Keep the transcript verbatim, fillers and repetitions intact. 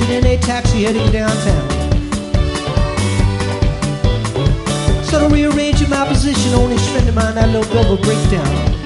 Get in a taxi heading downtown. Started rearranging my position on his friend of mine, that little bit of a breakdown.